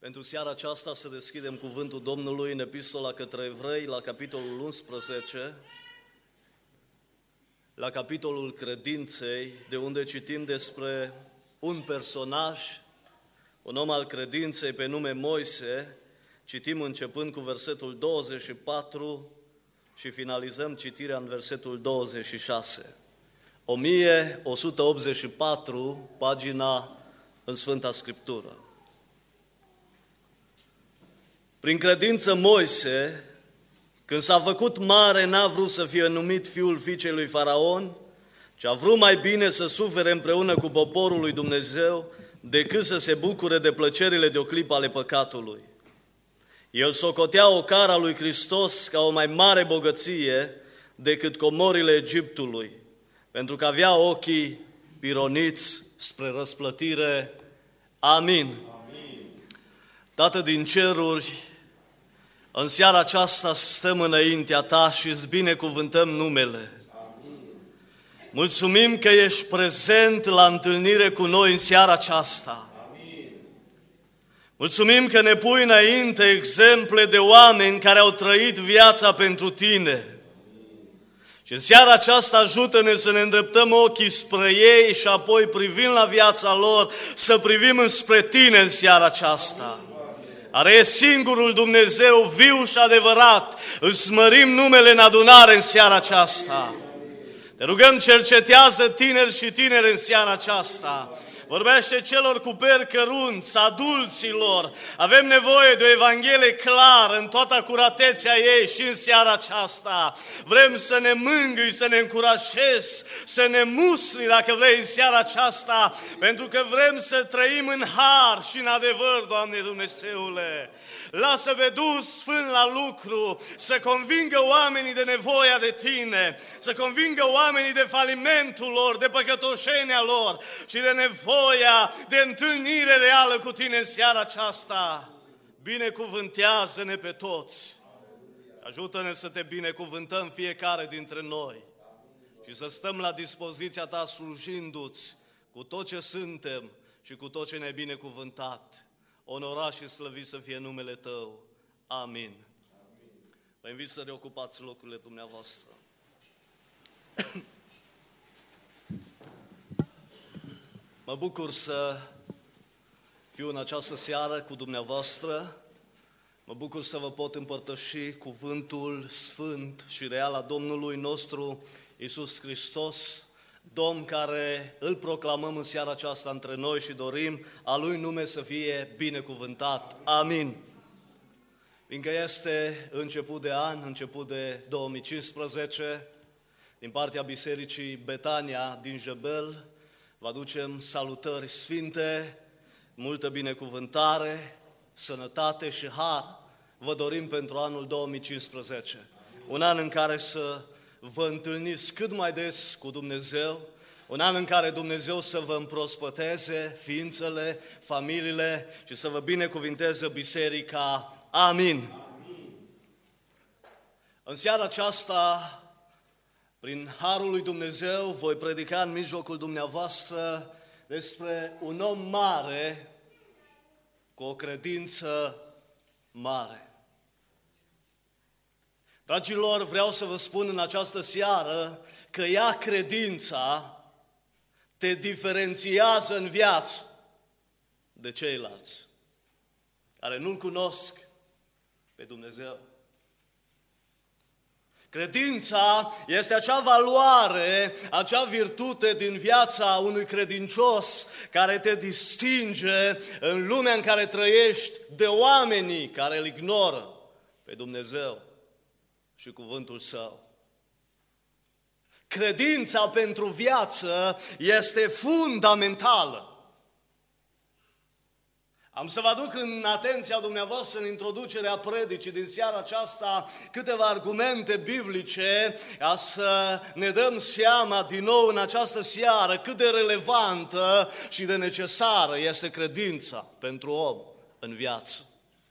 Pentru seara aceasta să deschidem cuvântul Domnului în Epistola către Evrei, la capitolul 11, la capitolul credinței, de unde citim despre un personaj, un om al credinței pe nume Moise. Citim începând cu versetul 24 și finalizăm citirea în versetul 26. 1184, pagina în Sfânta Scriptură. Prin credință Moise, când s-a făcut mare, n-a vrut să fie numit fiul fiicei lui Faraon, ci a vrut mai bine să sufere împreună cu poporul lui Dumnezeu, decât să se bucure de plăcerile de o clipă ale păcatului. El socotea ocara lui Hristos ca o mai mare bogăție decât comorile Egiptului, pentru că avea ochii pironiți spre răsplătire. Amin. Tată din ceruri, în seara aceasta stăm înaintea Ta și îți binecuvântăm numele. Mulțumim că ești prezent la întâlnire cu noi în seara aceasta. Mulțumim că ne pui înainte exemple de oameni care au trăit viața pentru Tine. Și în seara aceasta ajută-ne să ne îndreptăm ochii spre ei și apoi, privind la viața lor, să privim înspre Tine în seara aceasta. Are e singurul Dumnezeu viu și adevărat. Îți mărim numele în adunare în seara aceasta. Te rugăm, cercetează tineri și tinere în seara aceasta. Vorbește celor cu peri cărunți, adulților. Avem nevoie de o Evanghelie clară în toată acuratețea ei și în seara aceasta. Vrem să ne mângâi, să ne încurajezi, să ne musli, dacă vrei, în seara aceasta, pentru că vrem să trăim în har și în adevăr, Doamne Dumnezeule. Lasă pe Duh Sfânt la lucru, să convingă oamenii de nevoia de Tine, să convingă oamenii de falimentul lor, de păcătoșenia lor și de nevoia de întâlnire reală cu Tine în seara aceasta. Binecuvântează-ne pe toți. Ajută-ne să Te binecuvântăm fiecare dintre noi și să stăm la dispoziția Ta slujindu-ți cu tot ce suntem și cu tot ce ne-ai binecuvântat. Onorat și slăvit să fie numele Tău. Amin. Vă invit să reocupați locurile dumneavoastră. Mă bucur să fiu în această seară cu dumneavoastră. Mă bucur să vă pot împărtăși cuvântul sfânt și real a Domnului nostru Iisus Hristos, Domn care îl proclamăm în seara aceasta între noi și dorim a Lui nume să fie binecuvântat. Amin. Fiindcă este început de an, început de 2015, din partea Bisericii Betania din Jebel, vă aducem salutări sfinte, multă binecuvântare, sănătate și har. Vă dorim pentru anul 2015, un an în care să vă întâlniți cât mai des cu Dumnezeu, un an în care Dumnezeu să vă împrospăteze ființele, familiile și să vă binecuvinteze biserica. Amin. În seara aceasta, prin harul lui Dumnezeu, voi predica în mijlocul dumneavoastră despre un om mare cu o credință mare. Dragilor, vreau să vă spun în această seară că ea, credința, te diferențiază în viață de ceilalți care nu-L cunosc pe Dumnezeu. Credința este acea valoare, acea virtute din viața unui credincios care te distinge în lumea în care trăiești de oamenii care îl ignoră pe Dumnezeu și cuvântul Său. Credința pentru viață este fundamentală. Am să vă aduc în atenția dumneavoastră, în introducerea predicii din seara aceasta, câteva argumente biblice ca să ne dăm seama din nou în această seară cât de relevantă și de necesară este credința pentru om în viață.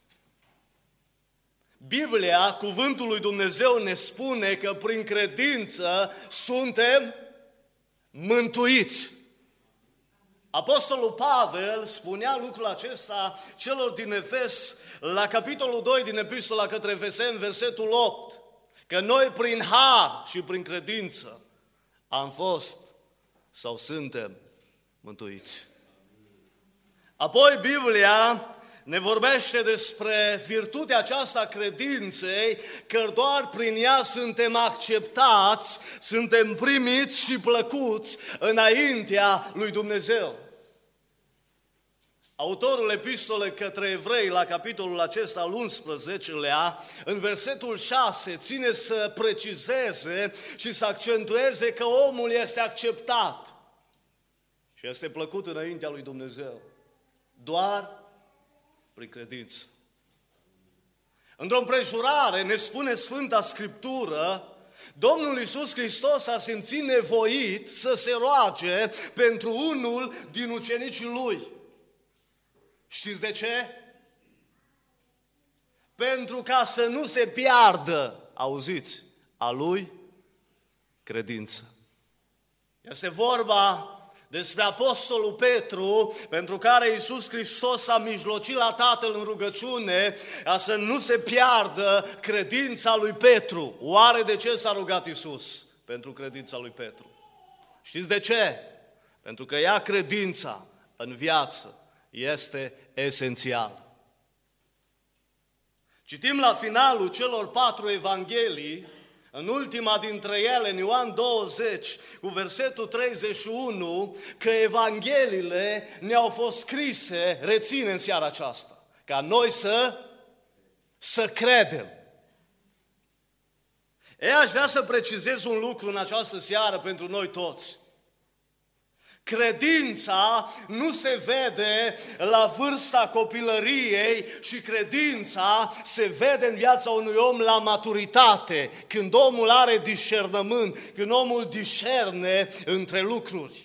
Biblia, cuvântul lui Dumnezeu, ne spune că prin credință suntem mântuiți. Apostolul Pavel spunea lucrul acesta celor din Efes la capitolul 2 din Epistola către Efeseni, versetul 8, că noi prin har și prin credință am fost sau suntem mântuiți. Apoi Biblia ne vorbește despre virtutea aceasta credinței, că doar prin ea suntem acceptați, suntem primiți și plăcuți înaintea lui Dumnezeu. Autorul epistolei către evrei, la capitolul acesta al 11-lea, în versetul 6, ține să precizeze și să accentueze că omul este acceptat și este plăcut înaintea lui Dumnezeu doar prin credință. Într-o împrejurare, ne spune Sfânta Scriptură, Domnul Iisus Hristos a simțit nevoit să se roage pentru unul din ucenicii Lui. Știți de ce? Pentru ca să nu se piardă, auziți, a lui credință. Este vorba despre Apostolul Petru, pentru care Iisus Hristos a mijlocit la Tatăl în rugăciune, ca să nu se piardă credința lui Petru. Oare de ce s-a rugat Iisus? Pentru credința lui Petru. Știți de ce? Pentru că ea, credința în viață, este esențial. Citim la finalul celor 4 evanghelii, în ultima dintre ele, în Ioan 20, cu versetul 31, că evangheliile ne-au fost scrise, reține în seara aceasta, ca noi să credem. Aș vrea să precizez un lucru în această seară pentru noi toți. Credința nu se vede la vârsta copilăriei și credința se vede în viața unui om la maturitate, când omul are discernământ, când omul discerne între lucruri.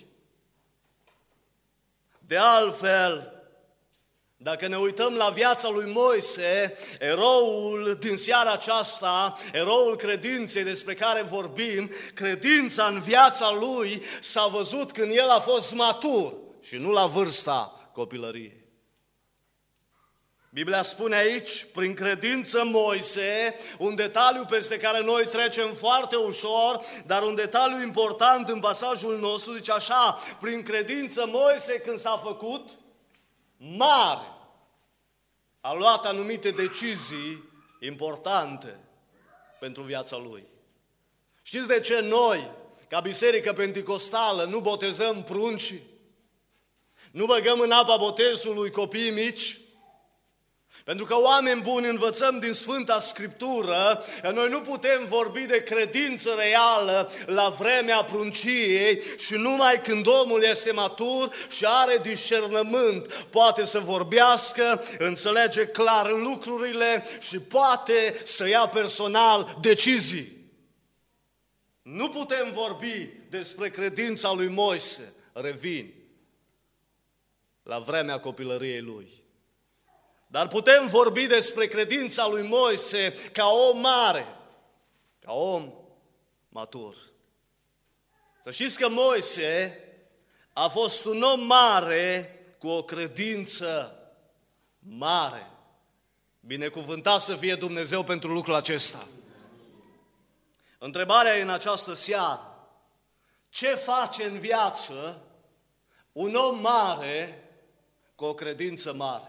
De altfel, dacă ne uităm la viața lui Moise, eroul din seara aceasta, eroul credinței despre care vorbim, credința în viața lui s-a văzut când el a fost matur și nu la vârsta copilăriei. Biblia spune aici, prin credință Moise, un detaliu peste care noi trecem foarte ușor, dar un detaliu important în pasajul nostru, zice așa, prin credință Moise când s-a făcut mare, a luat anumite decizii importante pentru viața lui. Știți de ce noi, ca Biserică Penticostală, nu botezăm prunci? Nu băgăm în apa botezului copiii mici? Pentru că oameni buni învățăm din Sfânta Scriptură că noi nu putem vorbi de credință reală la vremea prunciei și numai când omul este matur și are discernământ, poate să vorbească, înțelege clar lucrurile și poate să ia personal decizii. Nu putem vorbi despre credința lui Moise, revin, la vremea copilăriei lui. Dar putem vorbi despre credința lui Moise ca om mare, ca om matur. Să știți că Moise a fost un om mare cu o credință mare. Binecuvântat să fie Dumnezeu pentru lucrul acesta. Întrebarea e în această seară: ce face în viață un om mare cu o credință mare?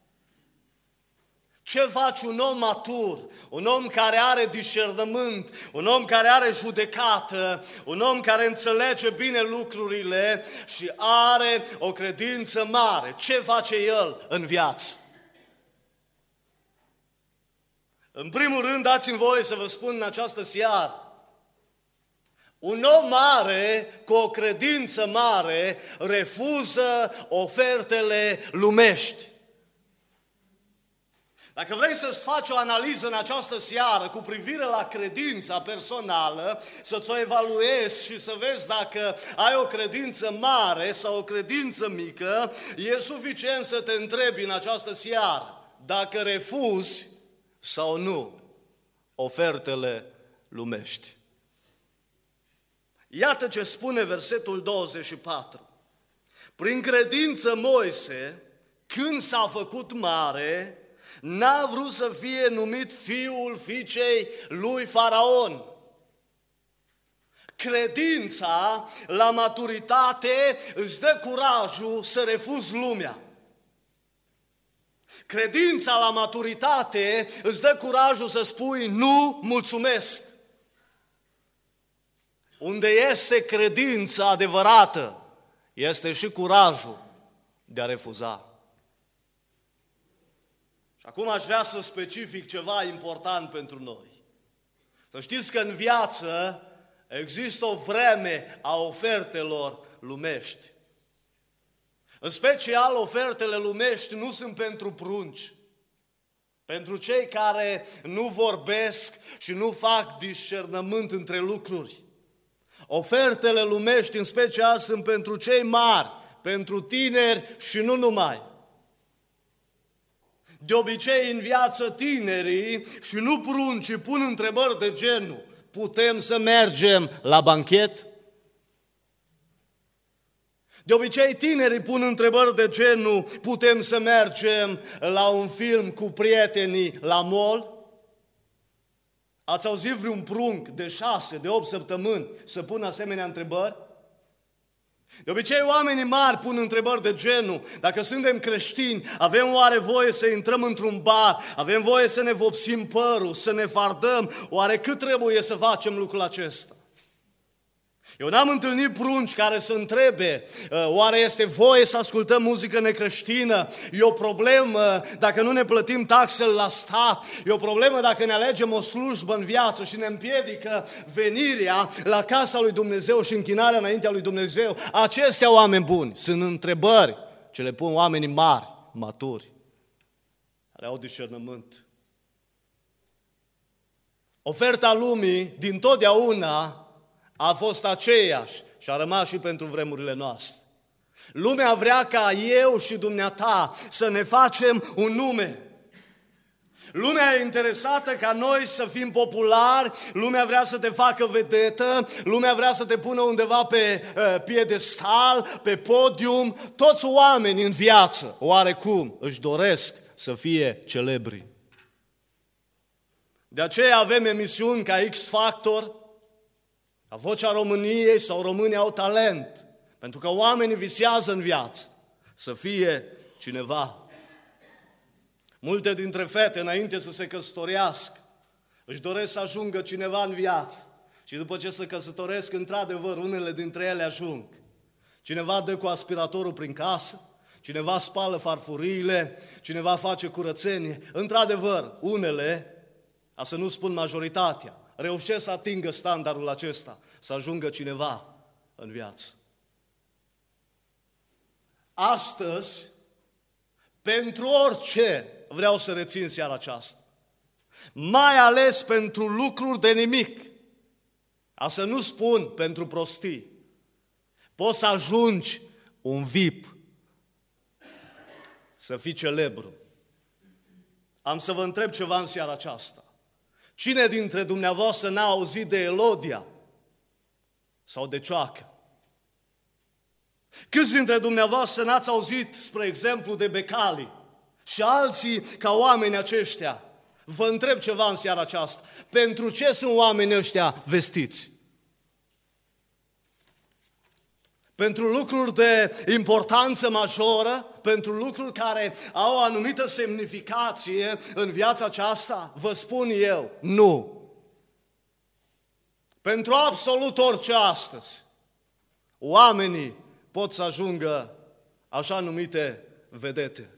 Ce face un om matur, un om care are discernământ, un om care are judecată, un om care înțelege bine lucrurile și are o credință mare? Ce face el în viață? În primul rând, dați-mi voie să vă spun în această seară, un om mare, cu o credință mare, refuză ofertele lumești. Dacă vrei să-ți faci o analiză în această seară cu privire la credința personală, să-ți o evaluezi și să vezi dacă ai o credință mare sau o credință mică, e suficient să te întrebi în această seară dacă refuzi sau nu ofertele lumești. Iată ce spune versetul 24. Prin credință Moise, când s-a făcut mare, n-a vrut să fie numit fiul fiicei lui Faraon. Credința la maturitate îți dă curajul să refuzi lumea. Credința la maturitate îți dă curajul să spui nu, mulțumesc. Unde este credința adevărată, este și curajul de a refuza. Și acum aș vrea să specific ceva important pentru noi. Să știți că în viață există o vreme a ofertelor lumești. În special, ofertele lumești nu sunt pentru prunci, pentru cei care nu vorbesc și nu fac discernământ între lucruri. Ofertele lumești, în special, sunt pentru cei mari, pentru tineri și nu numai. De obicei, în viață, tinerii și nu pruncii pun întrebări de genul: putem să mergem la banchet? De obicei, tinerii pun întrebări de genul: putem să mergem la un film cu prietenii la mall? Ați auzit vreun prunc de 6, de 8 săptămâni să pună asemenea întrebări? De obicei, oamenii mari pun întrebări de genul: dacă suntem creștini, avem oare voie să intrăm într-un bar? Avem voie să ne vopsim părul, să ne fardăm? Oare cât trebuie să facem lucrul acesta? Eu n-am întâlnit prunci care să întrebe: oare este voie să ascultăm muzică necreștină? E o problemă dacă nu ne plătim taxele la stat? E o problemă dacă ne alegem o slujbă în viață și ne împiedică venirea la casa lui Dumnezeu și închinarea înaintea lui Dumnezeu? Acestea, oameni buni, sunt întrebări ce le pun oamenii mari, maturi, care au discernământ. Oferta lumii din totdeauna a fost aceeași și a rămas și pentru vremurile noastre. Lumea vrea ca eu și dumneata să ne facem un nume. Lumea e interesată ca noi să fim populari, lumea vrea să te facă vedetă, lumea vrea să te pună undeva pe piedestal, pe podium. Toți oamenii în viață, oarecum, își doresc să fie celebri. De aceea avem emisiuni ca X Factor, ca Vocea României sau Românii au talent, pentru că oamenii visează în viață să fie cineva. Multe dintre fete, înainte să se căsătorească, își doresc să ajungă cineva în viață. Și după ce se căsătoresc, într-adevăr, unele dintre ele ajung. Cineva dă cu aspiratorul prin casă, cineva spală farfuriile, cineva face curățenie. Într-adevăr, unele, a să nu spun majoritatea, reușesc să atingă standardul acesta, să ajungă cineva în viață. Astăzi, pentru orice vreau să rețin seara aceasta, mai ales pentru lucruri de nimic, a să nu spun pentru prostii, poți să ajungi un VIP, să fii celebru. Am să vă întreb ceva în seara aceasta. Cine dintre dumneavoastră n-a auzit de Elodia sau de Cioacă? Câți dintre dumneavoastră n-ați auzit, spre exemplu, de Becali și alții ca oamenii aceștia? Vă întreb ceva în seara aceasta. Pentru ce sunt oamenii ăștia vestiți? Pentru lucruri de importanță majoră? Pentru lucruri care au o anumită semnificație în viața aceasta? Vă spun eu, nu. Pentru absolut orice astăzi, oamenii pot să ajungă așa numite vedete.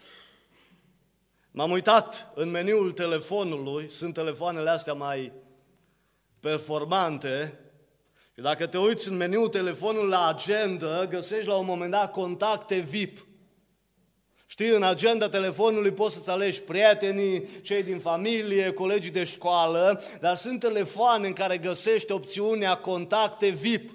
M-am uitat în meniul telefonului, sunt telefoanele astea mai performante, și dacă te uiți în meniul telefonului la agenda, găsești la un moment dat contacte VIP. Știi, în agenda telefonului poți să-ți alegi prietenii, cei din familie, colegii de școală, dar sunt telefoane în care găsești opțiunea contacte VIP.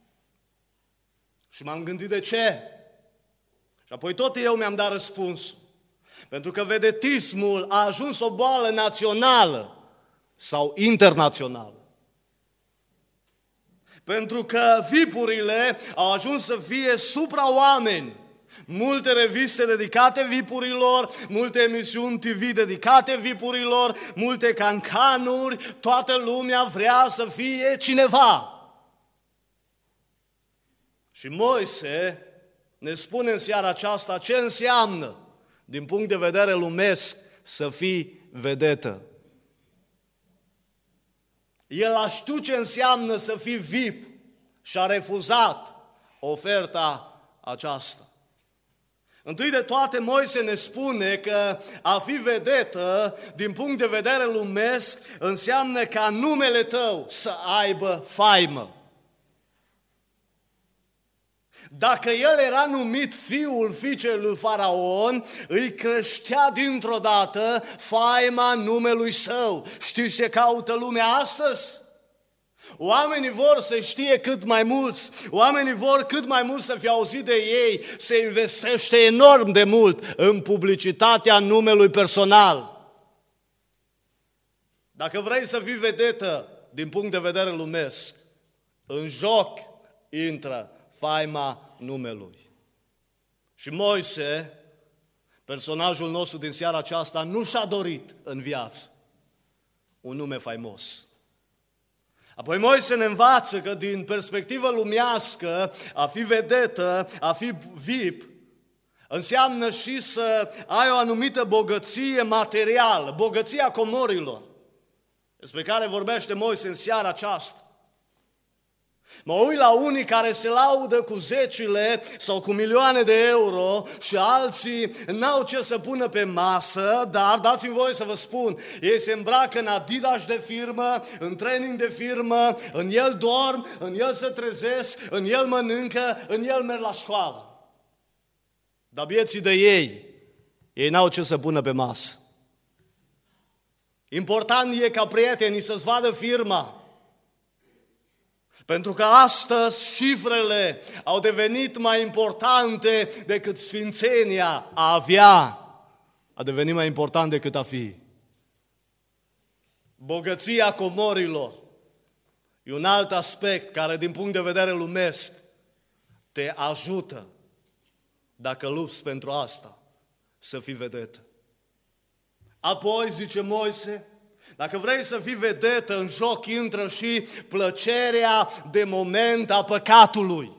Și m-am gândit de ce. Și apoi tot eu mi-am dat răspunsul. Pentru că vedetismul a ajuns o boală națională sau internațională. Pentru că VIP-urile au ajuns să fie supra-oameni. Multe reviste dedicate VIP-urilor, multe emisiuni TV dedicate VIP-urilor, multe cancanuri, toată lumea vrea să fie cineva. Și Moise ne spune în seara aceasta ce înseamnă, din punct de vedere lumesc, să fii vedetă. El a știut ce înseamnă să fii VIP și a refuzat oferta aceasta. Întâi de toate, Moise ne spune că a fi vedetă, din punct de vedere lumesc, înseamnă ca numele tău să aibă faimă. Dacă el era numit fiul fiicei lui Faraon, îi creștea dintr-o dată faima numelui său. Știți ce caută lumea astăzi? Oamenii vor să știe cât mai mulți, oamenii vor cât mai mult să fie auzit de ei, se investește enorm de mult în publicitatea numelui personal. Dacă vrei să fii vedetă din punct de vedere lumesc, în joc intră faima numelui. Și Moise, personajul nostru din seara aceasta, nu și-a dorit în viață un nume faimos. Apoi Moise ne învață că din perspectivă lumească, a fi vedetă, a fi VIP, înseamnă și să ai o anumită bogăție materială, bogăția comorilor, despre care vorbește Moise în seara aceasta. Mă uit la unii care se laudă cu zecile sau cu milioane de euro și alții n-au ce să pună pe masă, dar dați-mi voie să vă spun, ei se îmbracă în Adidas de firmă, în training de firmă, în el dorm, în el se trezesc, în el mănâncă, în el merg la școală. Dar vieții de ei n-au ce să pună pe masă. Important e ca prietenii să-ți vadă firma. Pentru că astăzi cifrele au devenit mai importante decât sfințenia. A avea a devenit mai important decât a fi. Bogăția comorilor e un alt aspect care, din punct de vedere lumesc, te ajută, dacă lupți pentru asta, să fii vedetă. Apoi, zice Moise, dacă vrei să fii vedetă, în joc intră și plăcerea de moment a păcatului.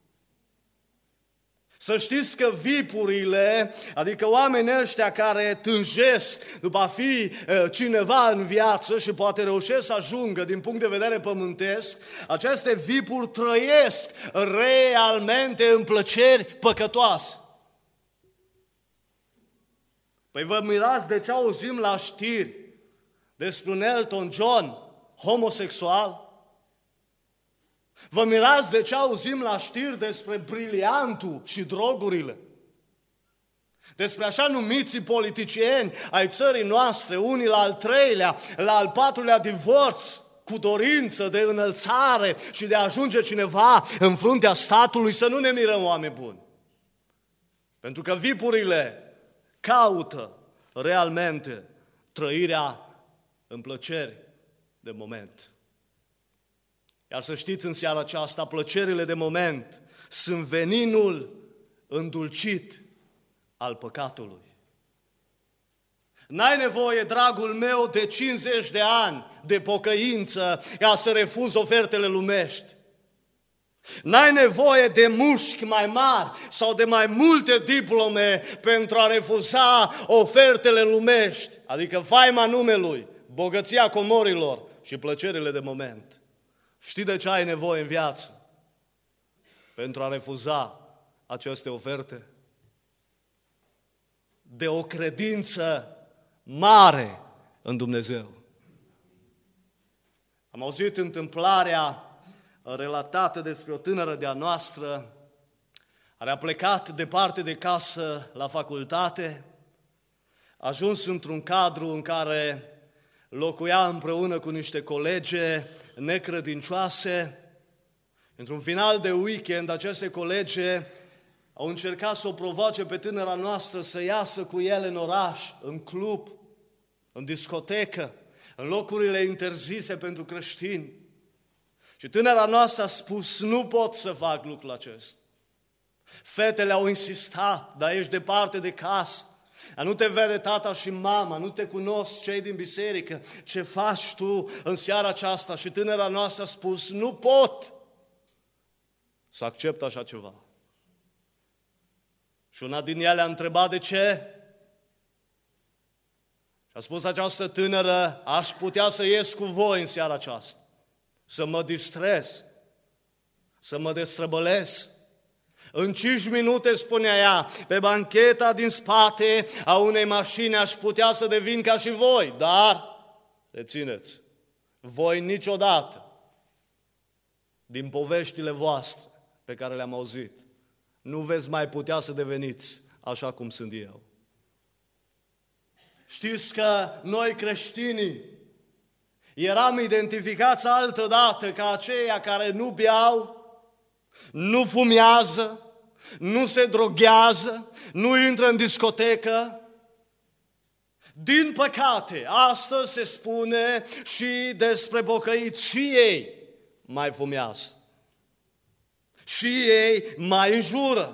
Să știți că VIP-urile, adică oamenii ăștia care tânjesc după a fi cineva în viață și poate reușesc să ajungă din punct de vedere pământesc, aceste VIP-uri trăiesc realmente în plăceri păcătoase. Păi vă mirați de ce auzim la știri despre un Elton John homosexual? Vă mirați de ce auzim la știri despre briliantul și drogurile? Despre așa numiții politicieni ai țării noastre, unii la al treilea, la al patrulea divorț, cu dorință de înălțare și de a ajunge cineva în fruntea statului, să nu ne mirăm, oameni buni. Pentru că VIP-urile caută realmente trăirea în plăceri de moment. Iar să știți în seara aceasta, plăcerile de moment sunt veninul îndulcit al păcatului. N-ai nevoie, dragul meu, de 50 de ani de pocăință ca să refuzi ofertele lumești. N-ai nevoie de mușchi mai mari sau de mai multe diplome pentru a refuza ofertele lumești, adică faima numelui, bogăția comorilor și plăcerile de moment. Știi de ce ai nevoie în viață pentru a refuza aceste oferte? De o credință mare în Dumnezeu. Am auzit întâmplarea relatată despre o tânără de-a noastră care a plecat departe de casă la facultate, a ajuns într-un cadru în care locuia împreună cu niște colege necredincioase. Într-un final de weekend, aceste colege au încercat să o provoace pe tânăra noastră să iasă cu ele în oraș, în club, în discotecă, în locurile interzise pentru creștini. Și tânăra noastră a spus, nu pot să fac lucrul acesta. Fetele au insistat, dar ești departe de casă. Nu te vede tata și mama, nu te cunosc cei din biserică. Ce faci tu în seara aceasta? Și tânăra noastră a spus, nu pot să accept așa ceva. Și una din ele a întrebat de ce. Și a spus această tânără, aș putea să ies cu voi în seara aceasta, să mă distrez, să mă destrăbălesc. În 5 minute, spunea ea, pe bancheta din spate a unei mașini aș putea să devin ca și voi, dar, rețineți, voi niciodată, din poveștile voastre pe care le-am auzit, nu veți mai putea să deveniți așa cum sunt eu. Știți că noi creștinii eram identificați altădată ca aceia care nu beau, nu fumează, nu se droghează, nu intră în discotecă. Din păcate, astăzi se spune și despre pocăiți, și ei mai fumează, și ei mai înjură,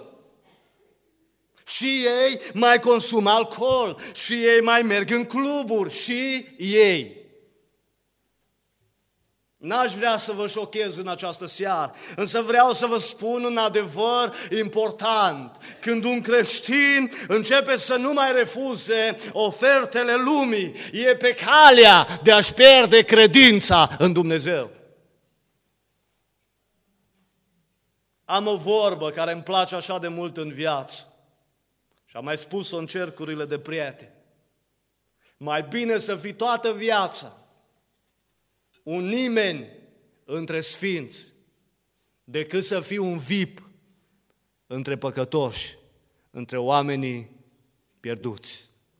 și ei mai consumă alcool, și ei mai merg în cluburi, și ei. N-aș vrea să vă șochez în această seară, însă vreau să vă spun un adevăr important. Când un creștin începe să nu mai refuze ofertele lumii, e pe calea de a-și pierde credința în Dumnezeu. Am o vorbă care îmi place așa de mult în viață și am mai spus-o în cercurile de prieteni. Mai bine să fii toată viața un nimeni între sfinți, decât să fii un vip între păcătoși, între oamenii pierduți.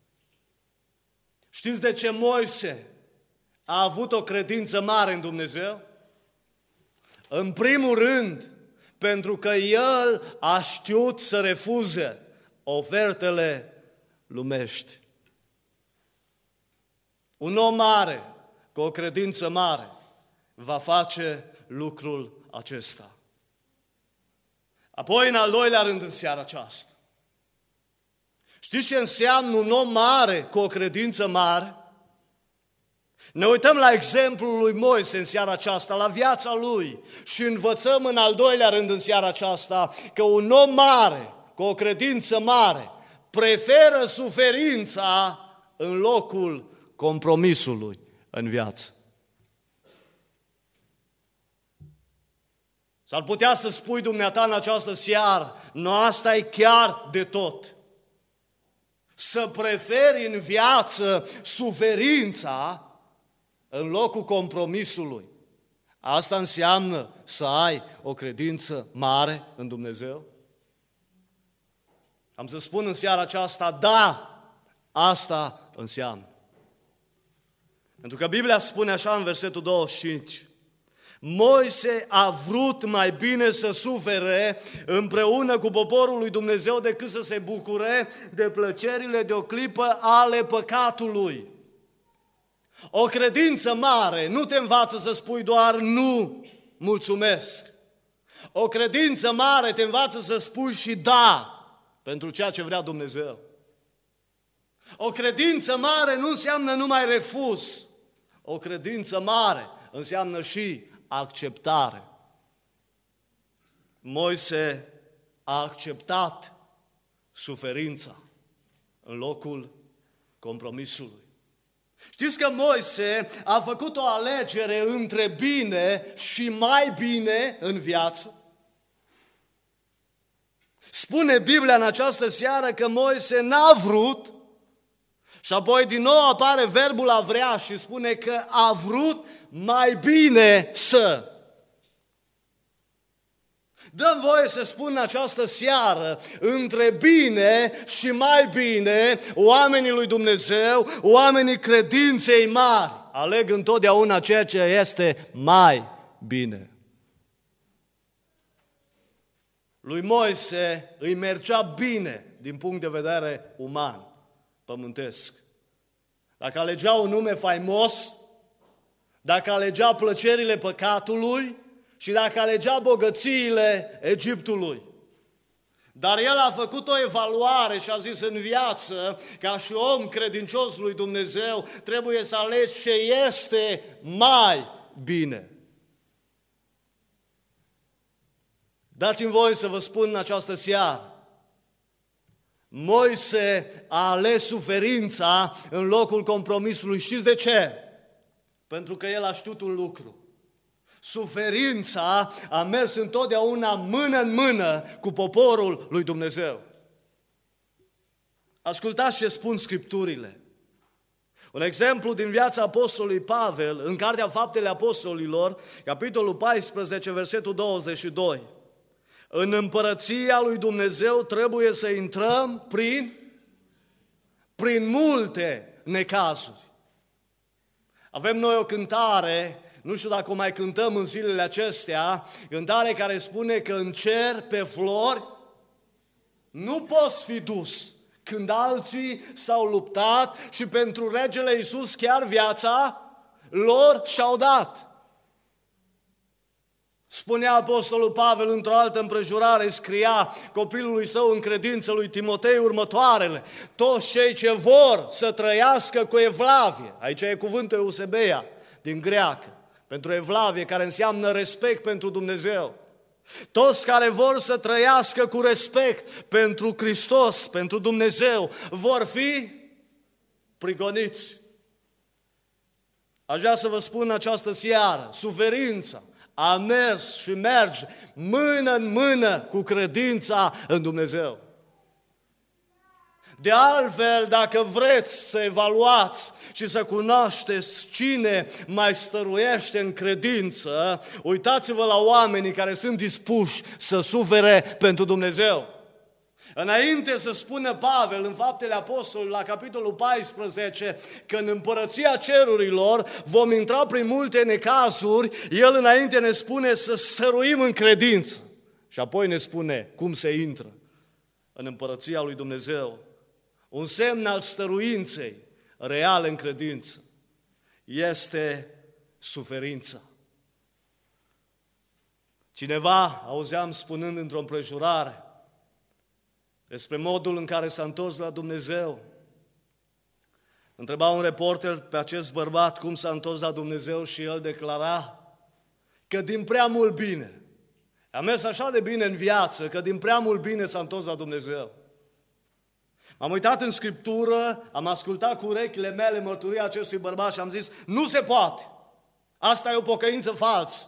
Știți de ce Moise a avut o credință mare în Dumnezeu? În primul rând, pentru că el a știut să refuze ofertele lumești. Un om mare, cu o credință mare, va face lucrul acesta. Apoi, în al doilea rând, în seara aceasta, știți ce înseamnă un om mare cu o credință mare? Ne uităm la exemplul lui Moise în seara aceasta, la viața lui și învățăm în al doilea rând în seara aceasta că un om mare, cu o credință mare, preferă suferința în locul compromisului în viață. S-ar putea să spui dumneata în această seară, nu, asta e chiar de tot. Să preferi în viață suferința în locul compromisului. Asta înseamnă să ai o credință mare în Dumnezeu? Am să spun în seara aceasta, da, asta înseamnă. Pentru că Biblia spune așa în versetul 25, Moise a vrut mai bine să sufere împreună cu poporul lui Dumnezeu decât să se bucure de plăcerile de o clipă ale păcatului. O credință mare nu te învață să spui doar nu, mulțumesc. O credință mare te învață să spui și da pentru ceea ce vrea Dumnezeu. O credință mare nu înseamnă numai refuz. O credință mare înseamnă și acceptare. Moise a acceptat suferința în locul compromisului. Știți că Moise a făcut o alegere între bine și mai bine în viață? Spune Biblia în această seară că Moise n-a vrut și apoi din nou apare verbul a vrea și spune că a vrut mai bine să. Dă-mi voie să spun în această seară, între bine și mai bine, oamenii lui Dumnezeu, oamenii credinței mari, aleg întotdeauna ceea ce este mai bine. Lui Moise îi mergea bine din punct de vedere uman, pământesc. Dacă alegea un nume faimos, dacă alegea plăcerile păcatului, și dacă alegea bogățiile Egiptului. Dar el a făcut o evaluare și a zis în viață, ca și om credincios lui Dumnezeu, trebuie să alegi ce este mai bine. Dați-mi voie să vă spun în această seară, Moise a ales suferința în locul compromisului. Știți de ce? Pentru că el a știut un lucru. Suferința a mers întotdeauna mână în mână cu poporul lui Dumnezeu. Ascultați ce spun Scripturile. Un exemplu din viața apostolului Pavel, în Cartea Faptele Apostolilor, capitolul 14, versetul 22. În împărăția lui Dumnezeu trebuie să intrăm prin multe necazuri. Avem noi o cântare, nu știu dacă o mai cântăm în zilele acestea, cântare care spune că în cer pe flori nu poți fi dus. Când alții s-au luptat și pentru regele Iisus chiar viața lor și-au dat. Spunea apostolul Pavel într-o altă împrejurare, scria copilului său în credință lui Timotei următoarele: toți cei ce vor să trăiască cu evlavie, aici e cuvântul Eusebeia din greacă, pentru evlavie, care înseamnă respect pentru Dumnezeu. Toți care vor să trăiască cu respect pentru Hristos, pentru Dumnezeu, vor fi prigoniți. Aș vrea să vă spun în această seară, suferința a mers și merge mână în mână cu credința în Dumnezeu. De altfel, dacă vreți să evaluați și să cunoașteți cine mai stăruiește în credință, uitați-vă la oamenii care sunt dispuși să sufere pentru Dumnezeu. Înainte să spună Pavel în Faptele Apostolilor, la capitolul 14, că în împărăția cerurilor vom intra prin multe necazuri, el înainte ne spune să stăruim în credință. Și apoi ne spune cum se intră în împărăția lui Dumnezeu. Un semn al stăruinței reale în credință este suferința. Cineva, auzeam spunând într-o împrejurare, despre modul în care s-a întors la Dumnezeu. Întreba un reporter pe acest bărbat cum s-a întors la Dumnezeu și el declara că din prea mult bine. A mers așa de bine în viață că din prea mult bine s-a întors la Dumnezeu. Am uitat în Scriptură, am ascultat cu urechile mele mărturia acestui bărbat și am zis, nu se poate. Asta e o pocăință falsă.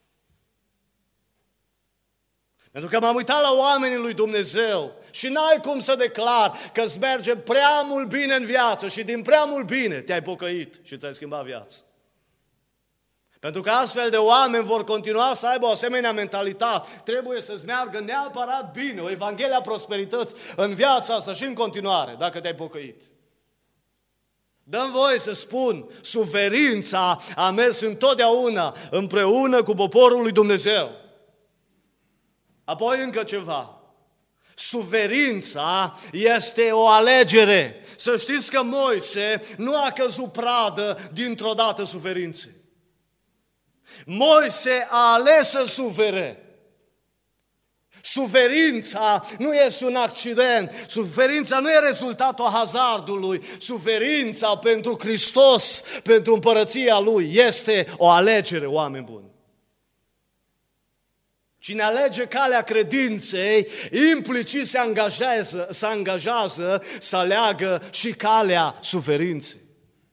Pentru că m-am uitat la oamenii lui Dumnezeu și n-ai cum să declar că îți merge prea mult bine în viață și din prea mult bine te-ai pocăit și ți-ai schimbat viața. Pentru că astfel de oameni vor continua să aibă o asemenea mentalitate. Trebuie să-ți meargă neapărat bine, o evanghelie a prosperității în viața asta și în continuare, dacă te-ai pocăit. Dă-mi voie să spun, suferința a mers întotdeauna împreună cu poporul lui Dumnezeu. Apoi încă ceva. Suferința este o alegere. Să știți că Moise nu a căzut pradă dintr-o dată suferinței. Moise a ales să sufere. Suferința nu este un accident, suferința nu e rezultatul hazardului, suferința pentru Hristos, pentru împărăția Lui, este o alegere, oameni buni. Cine alege calea credinței, implicit se angajează să aleagă și calea suferinței.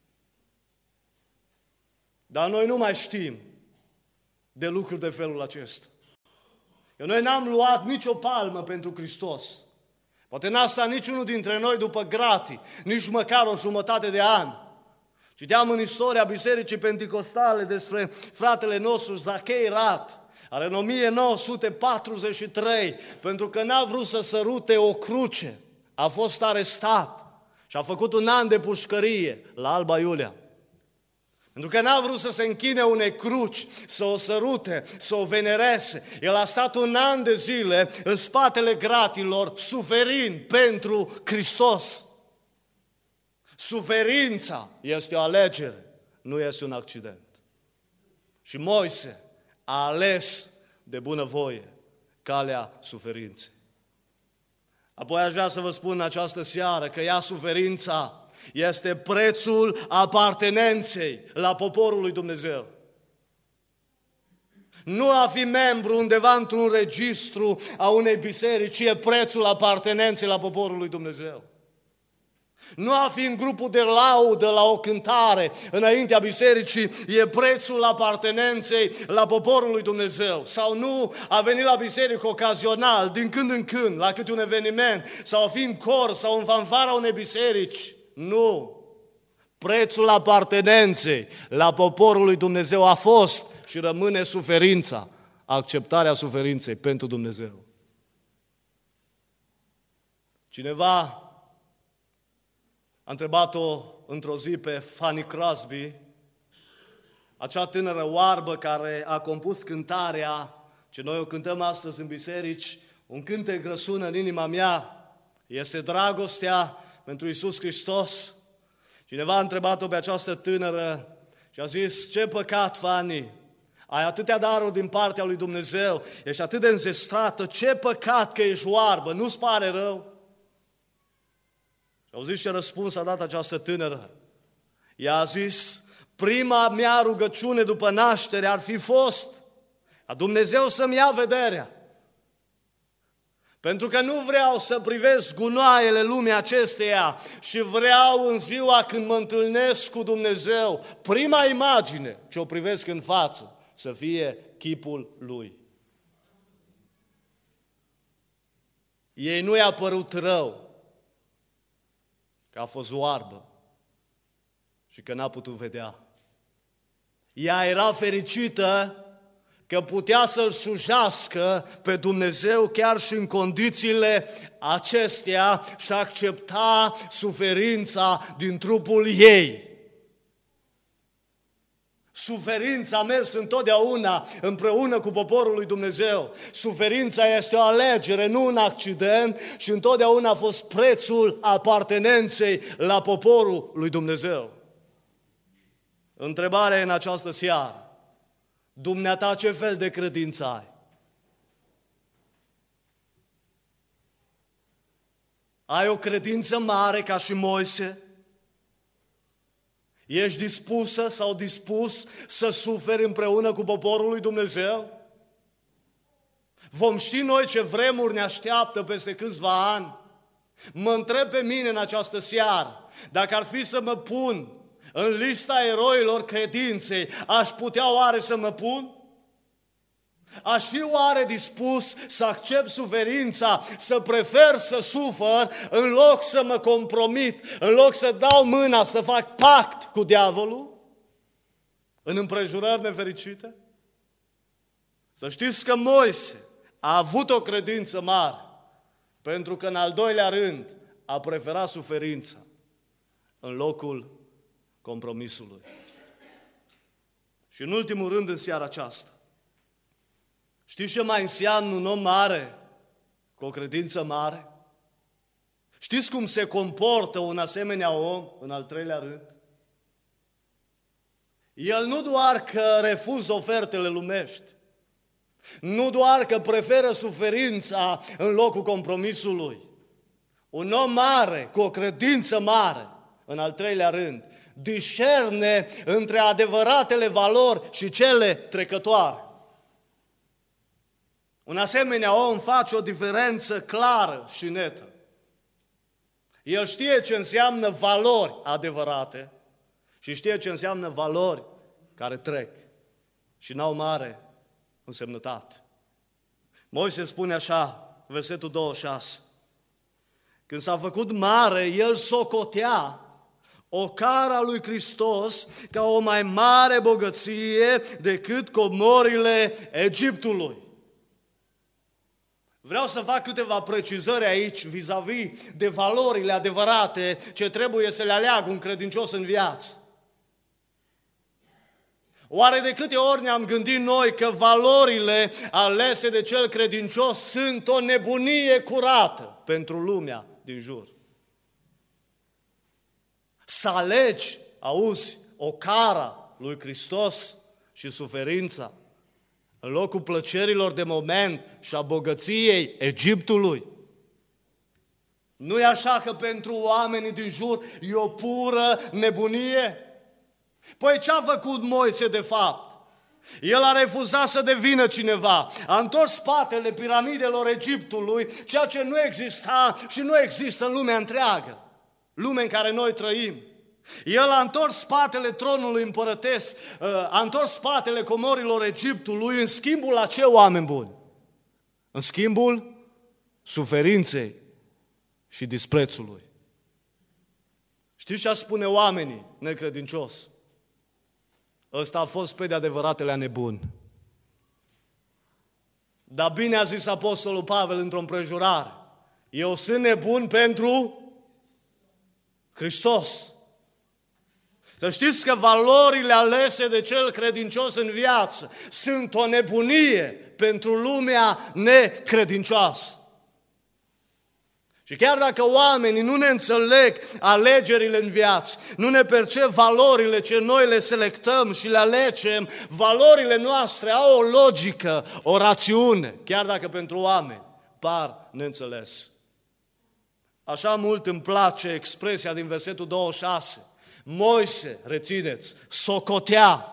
Dar noi nu mai știm de lucruri de felul acesta. Noi n-am luat nicio palmă pentru Hristos. Poate n-a stat niciunul dintre noi după gratii, nici măcar o jumătate de an. Citeam în istoria Bisericii Penticostale despre fratele nostru Zachei Rat, are în 1943, pentru că n-a vrut să sărute o cruce, a fost arestat și a făcut un an de pușcărie la Alba Iulia. Pentru că n-a vrut să se închine unei cruci, să o sărute, să o venereze. El a stat un an de zile în spatele gratilor, suferind pentru Hristos. Suferința este o alegere, nu este un accident. Și Moise a ales de bunăvoie calea suferinței. Apoi aș vrea să vă spun în această seară că ea, suferința, este prețul apartenenței la poporul lui Dumnezeu. Nu a fi membru undeva într-un registru a unei biserici e prețul apartenenței la poporul lui Dumnezeu. Nu a fi în grupul de laudă la o cântare înaintea bisericii e prețul apartenenței la poporul lui Dumnezeu. Sau nu a venit la biserică ocazional, din când în când, la câte un eveniment, sau a fi în cor sau în fanfara unei biserici. Nu! Prețul apartenenței la poporul lui Dumnezeu a fost și rămâne suferința, acceptarea suferinței pentru Dumnezeu. Cineva a întrebat-o într-o zi pe Fanny Crosby, acea tânără oarbă care a compus cântarea ce noi o cântăm astăzi în biserici, un cântec răsună în inima mea, este dragostea pentru Iisus Hristos. Cineva a întrebat-o pe această tânără și a zis, ce păcat, Fanny, ai atâtea daruri din partea lui Dumnezeu, ești atât de înzestrată, ce păcat că ești oarbă, nu-ți pare rău? Și auziți ce răspuns a dat această tânără? Ea a zis, prima mea rugăciune după naștere ar fi fost ca Dumnezeu să-mi ia vederea. Pentru că nu vreau să privesc gunoaiele lumii acesteia și vreau în ziua când mă întâlnesc cu Dumnezeu, prima imagine ce o privesc în față să fie chipul Lui. Ei nu i-a părut rău că a fost oarbă și că n-a putut vedea. Ea era fericită că putea să-L slujească pe Dumnezeu chiar și în condițiile acestea și accepta suferința din trupul ei. Suferința a mers întotdeauna împreună cu poporul lui Dumnezeu. Suferința este o alegere, nu un accident și întotdeauna a fost prețul apartenenței la poporul lui Dumnezeu. Întrebarea în această seară. Dumneata, ce fel de credință ai? Ai o credință mare ca și Moise? Ești dispusă sau dispus să suferi împreună cu poporul lui Dumnezeu? Vom ști noi ce vremuri ne așteaptă peste câțiva ani. Mă întreb pe mine în această seară, dacă ar fi să mă pun în lista eroilor credinței, aș putea oare să mă pun? Aș fi oare dispus să accept suferința, să prefer să sufăr în loc să mă compromit, în loc să dau mâna să fac pact cu diavolul în împrejurări nefericite? Să știți că Moise a avut o credință mare, pentru că în al doilea rând a preferat suferința în locul compromisului. Și în ultimul rând în seara aceasta, știți ce mai înseamnă un om mare cu o credință mare? Știți cum se comportă un asemenea om în al treilea rând? El nu doar că refuză ofertele lumești, nu doar că preferă suferința în locul compromisului. Un om mare, cu o credință mare, în al treilea rând, discerne între adevăratele valori și cele trecătoare. Un asemenea om face o diferență clară și netă. El știe ce înseamnă valori adevărate și știe ce înseamnă valori care trec și n-au mare însemnătate. Moise spune așa, versetul 26, când s-a făcut mare, el socotea ocara lui Hristos ca o mai mare bogăție decât comorile Egiptului. Vreau să fac câteva precizări aici vis-a-vis de valorile adevărate ce trebuie să le aleagă un credincios în viață. Oare de câte ori ne-am gândit noi că valorile alese de cel credincios sunt o nebunie curată pentru lumea din jur? Să alegi, auzi, ocara lui Hristos și suferința în locul plăcerilor de moment și a bogăției Egiptului. Nu e așa că pentru oamenii din jur e o pură nebunie? Păi ce a făcut Moise de fapt? El a refuzat să devină cineva, a întors spatele piramidelor Egiptului, ceea ce nu exista și nu există în lumea întreagă, lumea în care noi trăim. El a întors spatele tronului împărătesc, a întors spatele comorilor Egiptului în schimbul la ce, oameni buni? În schimbul suferinței și disprețului. Știți ce spune oamenii necredincioși? Ăsta a fost pe de adevăratele nebun. Dar bine a zis Apostolul Pavel într-o împrejurare: eu sunt nebun pentru Hristos. Să știți că valorile alese de cel credincios în viață sunt o nebunie pentru lumea necredincioasă. Și chiar dacă oamenii nu ne înțeleg alegerile în viață, nu ne percep valorile ce noi le selectăm și le alegem, valorile noastre au o logică, o rațiune, chiar dacă pentru oameni par neînțeles. Așa mult îmi place expresia din versetul 26. Moise, rețineți, socotea.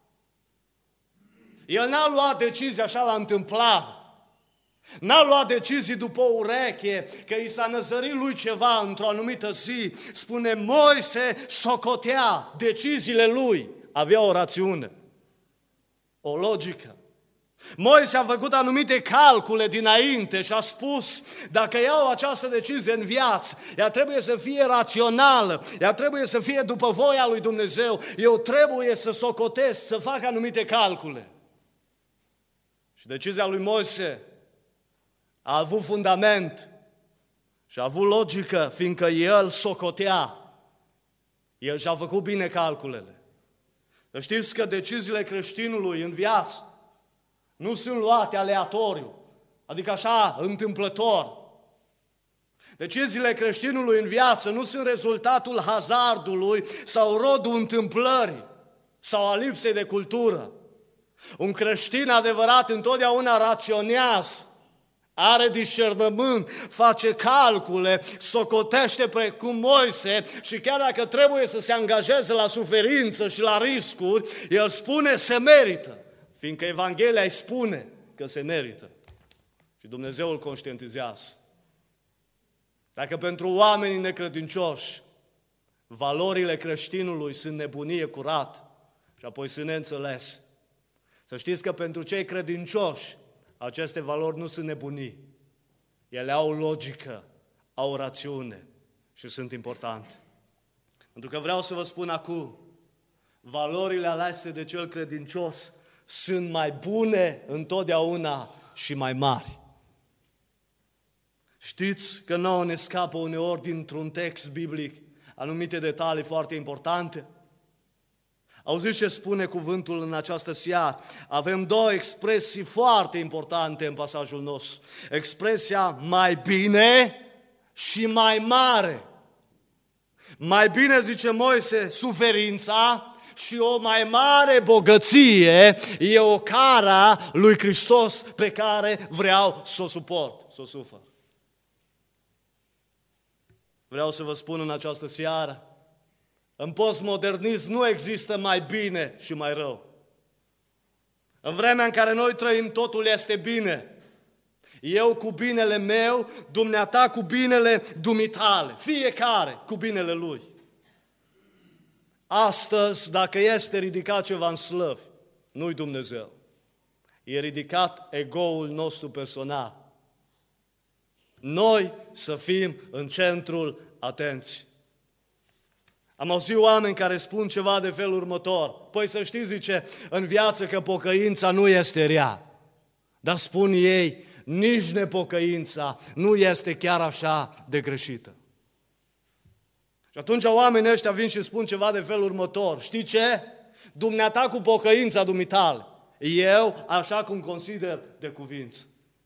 El n-a luat decizii așa la întâmplare. N-a luat decizii după o ureche, că i s-a năzărit lui ceva într-o anumită zi. Spune, Moise socotea, deciziile lui aveau o rațiune, o logică. Moise a făcut anumite calcule dinainte și a spus, dacă iau această decizie în viață, ea trebuie să fie rațională, ea trebuie să fie după voia lui Dumnezeu, eu trebuie să socotesc, să fac anumite calcule. Și decizia lui Moise a avut fundament și a avut logică, fiindcă el socotea. El și-a făcut bine calculele. Să știți că deciziile creștinului în viață nu sunt luate aleatoriu, adică așa, întâmplător. Deciziile creștinului în viață nu sunt rezultatul hazardului sau rodul întâmplării sau a lipsei de cultură. Un creștin adevărat întotdeauna raționează, are discernământ, face calcule, socotește precum Moise și chiar dacă trebuie să se angajeze la suferință și la riscuri, el spune se merită, fiindcă Evanghelia îi spune că se merită. Și Dumnezeu îl conștientizează. Dacă pentru oamenii necredincioși valorile creștinului sunt nebunie curată și apoi sunt neînțelese, să știți că pentru cei credincioși aceste valori nu sunt nebunii. Ele au logică, au rațiune și sunt importante. Pentru că vreau să vă spun acum, valorile alese de cel credincios sunt mai bune întotdeauna și mai mari. Știți că nouă ne scapă uneori dintr-un text biblic anumite detalii foarte importante? Auziți ce spune cuvântul în această seară? Avem două expresii foarte importante în pasajul nostru. Expresia mai bine și mai mare. Mai bine, zice Moise, suferința și o mai mare bogăție e o cara lui Hristos pe care vreau să o suport, să o sufăr. Vreau să vă spun în această seară, în postmodernism nu există mai bine și mai rău. În vremea în care noi trăim, totul este bine. Eu cu binele meu, dumneata cu binele dumitale, fiecare cu binele lui. Astăzi, dacă este ridicat ceva în slăvi, nu-i Dumnezeu. E ridicat ego-ul nostru personal. Noi să fim în centrul atenției. Am auzit oameni care spun ceva de felul următor. Păi să știți, zice, în viață că pocăința nu este rea. Dar spun ei, nici nepocăința nu este chiar așa de greșită. Și atunci oamenii ăștia vin și spun ceva de felul următor. Știi ce? Dumneata cu pocăința dumitale. Eu așa cum consider de cuvință.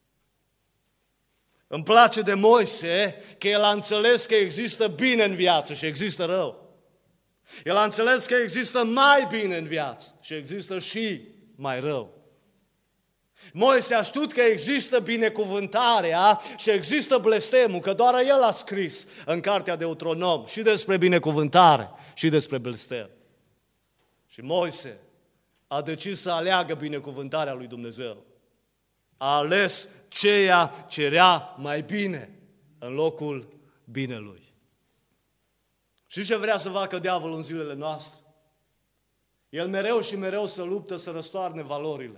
Îmi place de Moise că el a înțeles că există bine în viață și există rău. El a înțeles că există mai bine în viață și există și mai rău. Moise a știut că există binecuvântarea și există blestemul, că doar el a scris în cartea Deuteronom și despre binecuvântare și despre blestem. Și Moise a decis să aleagă binecuvântarea lui Dumnezeu. A ales ceea ce era mai bine în locul binelui. Și ce vrea să facă diavolul în zilele noastre? El mereu și mereu să luptă să răstoarne valorile.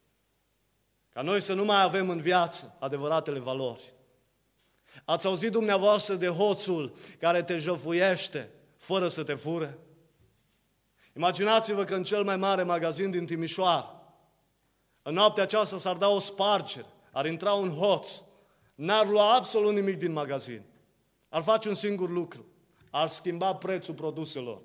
Ca noi să nu mai avem în viață adevăratele valori. Ați auzit dumneavoastră de hoțul care te jăfuiește fără să te fure? Imaginați-vă că în cel mai mare magazin din Timișoara, în noaptea aceasta s-ar da o spargere, ar intra un hoț, n-ar lua absolut nimic din magazin. Ar face un singur lucru, ar schimba prețul produselor.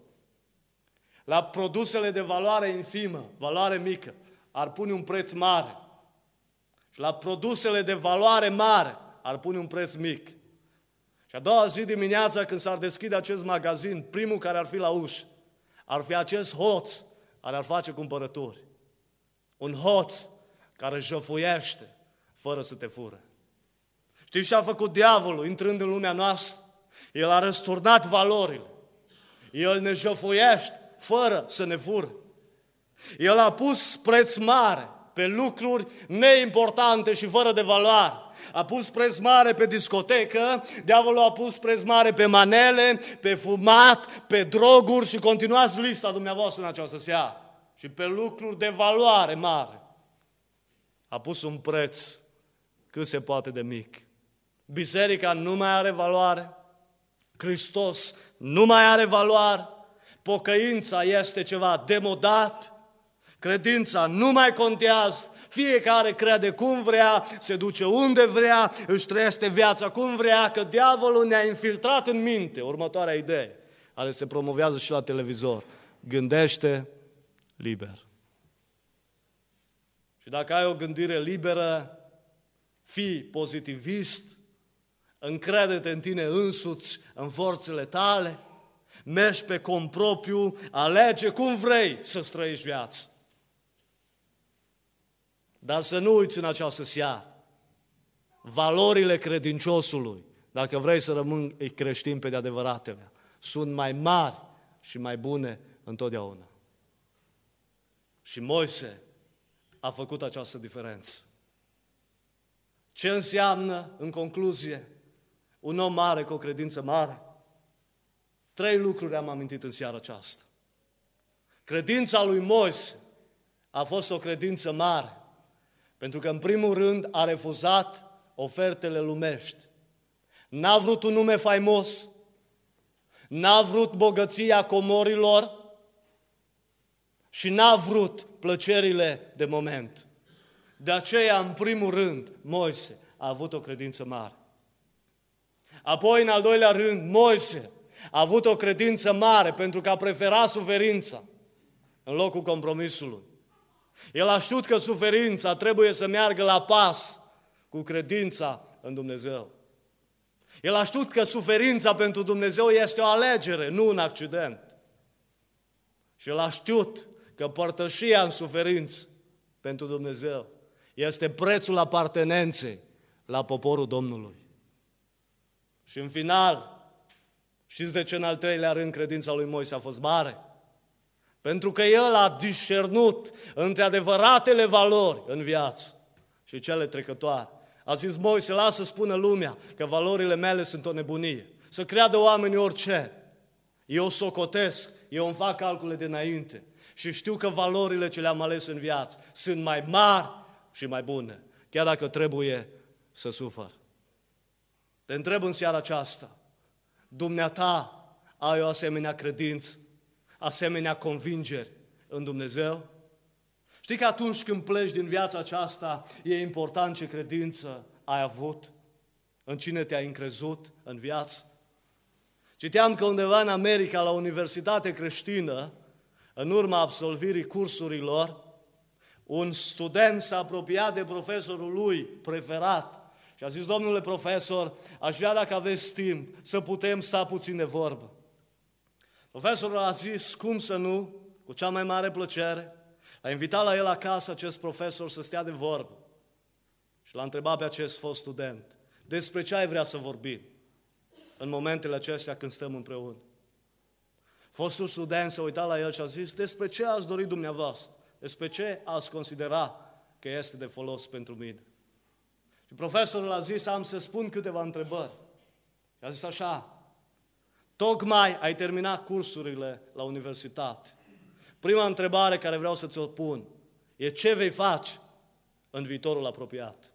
La produsele de valoare infimă, valoare mică, ar pune un preț mare. Și la produsele de valoare mare, ar pune un preț mic. Și a doua zi dimineața, când s-ar deschide acest magazin, primul care ar fi la ușă, ar fi acest hoț care ar face cumpărături. Un hoț care jăfuiește fără să te fure. Știți ce a făcut diavolul intrând în lumea noastră? El a răsturnat valorile. El ne jăfuiește fără să ne fure. El a pus preț mare pe lucruri neimportante și fără de valoare. A pus preț mare pe discotecă, diavolul a pus preț mare pe manele, pe fumat, pe droguri și continuați lista dumneavoastră în această seară. Și pe lucruri de valoare mare. A pus un preț cât se poate de mic. Biserica nu mai are valoare, Hristos nu mai are valoare, pocăința este ceva demodat, credința nu mai contează, fiecare crede cum vrea, se duce unde vrea, își trăiește viața cum vrea, că diavolul ne-a infiltrat în minte următoarea idee, care se promovează și la televizor. Gândește liber. Și dacă ai o gândire liberă, fii pozitivist, încrede-te în tine însuți, în forțele tale, mergi pe cont propriu, alege cum vrei să-ți trăiești viața. Dar să nu uiți în această seară valorile credinciosului, dacă vrei să rămâi creștin pe de adevăratele, sunt mai mari și mai bune întotdeauna. Și Moise a făcut această diferență. Ce înseamnă, în concluzie, un om mare cu o credință mare? 3 lucruri am amintit în seara aceasta. Credința lui Moise a fost o credință mare, pentru că în primul rând a refuzat ofertele lumești. N-a vrut un nume faimos, n-a vrut bogăția comorilor și n-a vrut plăcerile de moment. De aceea, în primul rând, Moise a avut o credință mare. Apoi, în al doilea rând, Moise a avut o credință mare pentru că a preferat suferința în locul compromisului. El a știut că suferința trebuie să meargă la pas cu credința în Dumnezeu. El a știut că suferința pentru Dumnezeu este o alegere, nu un accident. Și el a știut că părtășia în suferință pentru Dumnezeu este prețul apartenenței la poporul Domnului. Și în final, știți de ce în al treilea rând credința lui Moise a fost mare? Pentru că el a discernut între adevăratele valori în viață și cele trecătoare. A zis Moise, lasă să spună lumea că valorile mele sunt o nebunie. Să creadă oamenii orice. Eu socotesc, eu îmi fac calcule dinainte și știu că valorile ce le-am ales în viață sunt mai mari și mai bune, chiar dacă trebuie să sufăr. Te întreb în seara aceasta, dumneata ai o asemenea credință, asemenea convingeri în Dumnezeu? Știi că atunci când pleci din viața aceasta, e important ce credință ai avut, în cine te-ai încrezut în viață? Citeam că undeva în America, la o universitate creștină, în urma absolvirii cursurilor, un student s-a apropiat de profesorul lui preferat și a zis, domnule profesor, aș vrea dacă aveți timp să putem sta puțin de vorbă. Profesorul a zis, cum să nu, cu cea mai mare plăcere, a invitat la el acasă acest profesor să stea de vorbă. Și l-a întrebat pe acest fost student, despre ce ai vrea să vorbim în momentele acestea când stăm împreună? Fostul student s-a uitat la el și a zis, despre ce ați dori dumneavoastră? Despre ce ați considera că este de folos pentru mine? Și profesorul a zis, am să spun câteva întrebări. Și a zis așa, tocmai ai terminat cursurile la universitate. Prima întrebare care vreau să ți-o pun e ce vei face în viitorul apropiat?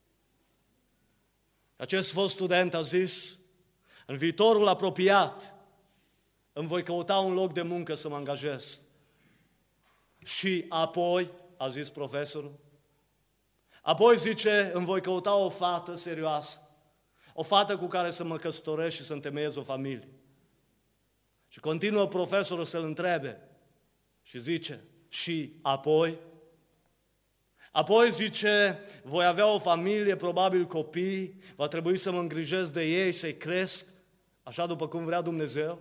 Acest fost student a zis, în viitorul apropiat îmi voi căuta un loc de muncă să mă angajez. Și apoi, a zis profesorul, apoi zice, îmi voi căuta o fată serioasă, o fată cu care să mă căsătoresc și să întemeiez o familie. Și continuă profesorul să-l întrebe și zice, și apoi? Apoi zice, voi avea o familie, probabil copii, va trebui să mă îngrijesc de ei, să-i cresc, așa după cum vrea Dumnezeu.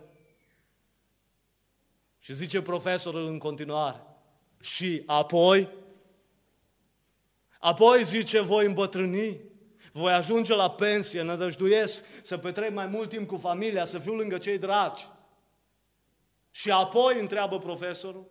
Și zice profesorul în continuare, și apoi? Apoi zice, voi îmbătrâni, voi ajunge la pensie, nădăjduiesc să petrec mai mult timp cu familia, să fiu lângă cei dragi. Și apoi, întreabă profesorul,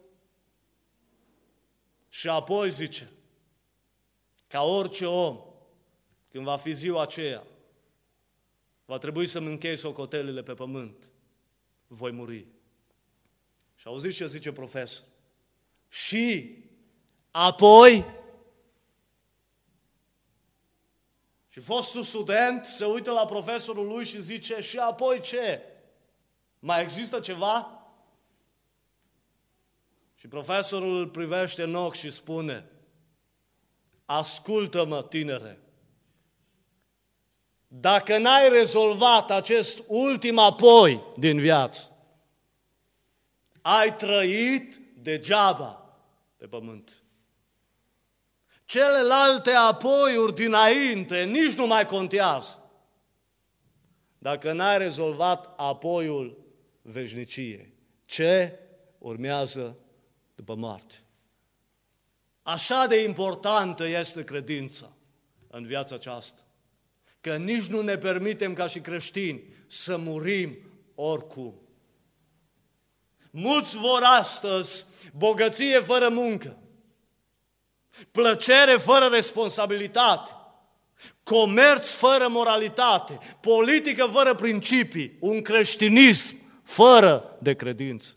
și apoi zice, ca orice om, când va fi ziua aceea, va trebui să-mi închei socotelile pe pământ, voi muri. Și auziți ce zice profesor? Și apoi? Și fostul student se uită la profesorul lui și zice, și apoi ce? Mai există ceva? Și profesorul îl privește în ochi și spune, ascultă-mă, tinere, dacă n-ai rezolvat acest ultim apoi din viață, ai trăit degeaba pe pământ. Celelalte apoiuri dinainte nici nu mai contează. Dacă n-ai rezolvat apoiul veșniciei, ce urmează după moarte? Așa de importantă este credința în viața aceasta, că nici nu ne permitem ca și creștini să murim oricum. Mulți vor astăzi bogăție fără muncă, plăcere fără responsabilitate, comerț fără moralitate, politică fără principii, un creștinism fără de credință.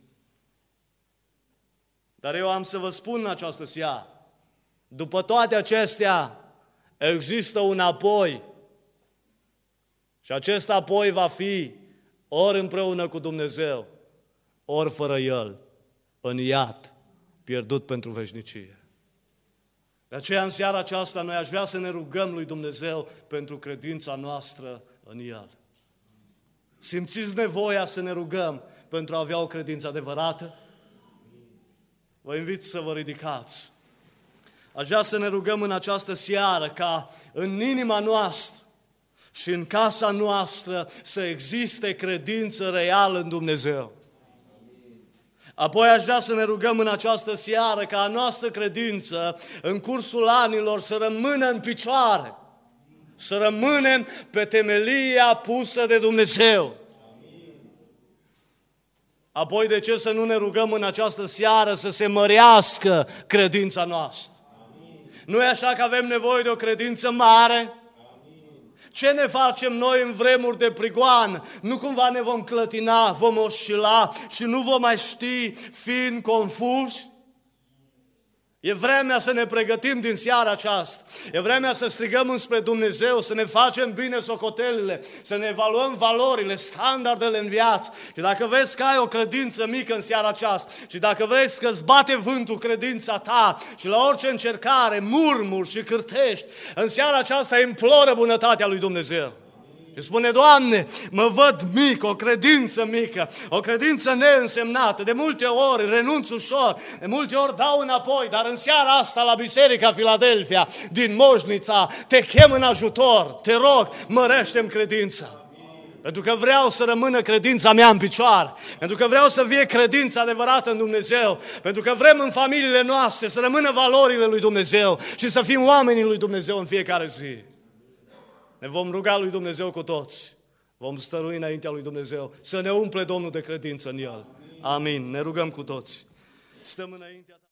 Dar eu am să vă spun în această seară, după toate acestea există un apoi și acest apoi va fi ori împreună cu Dumnezeu, ori fără El, în iad, pierdut pentru veșnicie. De aceea în seara aceasta noi aș vrea să ne rugăm lui Dumnezeu pentru credința noastră în El. Simțiți nevoia să ne rugăm pentru a avea o credință adevărată? Vă invit să vă ridicați. Aș vrea să ne rugăm în această seară ca în inima noastră și în casa noastră să existe credință reală în Dumnezeu. Apoi aș vrea să ne rugăm în această seară ca a noastră credință în cursul anilor să rămână în picioare, să rămânem pe temelia pusă de Dumnezeu. Apoi de ce să nu ne rugăm în această seară să se mărească credința noastră? Nu e așa că avem nevoie de o credință mare? Ce ne facem noi în vremuri de prigoană? Nu cumva ne vom clătina, vom oscila și nu vom mai ști, fiind confuși? E vremea să ne pregătim din seara aceasta. E vremea să strigăm înspre Dumnezeu, să ne facem bine socotelile, să ne evaluăm valorile, standardele în viață. Și dacă vezi că ai o credință mică în seara aceasta și dacă vezi că îți bate vântul credința ta și la orice încercare murmuri și cârtești, în seara aceasta imploră bunătatea lui Dumnezeu. Și spune, Doamne, mă văd mic, o credință mică, o credință neînsemnată, de multe ori renunț ușor, de multe ori dau înapoi, dar în seara asta la Biserica Filadelfia din Moșnița te chem în ajutor, te rog, mărește-mi credința. Pentru că vreau să rămână credința mea în picioare. Pentru că vreau să fie credința adevărată în Dumnezeu. Pentru că vrem în familiile noastre să rămână valorile lui Dumnezeu și să fim oamenii lui Dumnezeu în fiecare zi. Ne vom ruga lui Dumnezeu cu toți. Vom stărui înaintea lui Dumnezeu să ne umple Domnul de credință în El. Amin. Ne rugăm cu toți. Stăm înaintea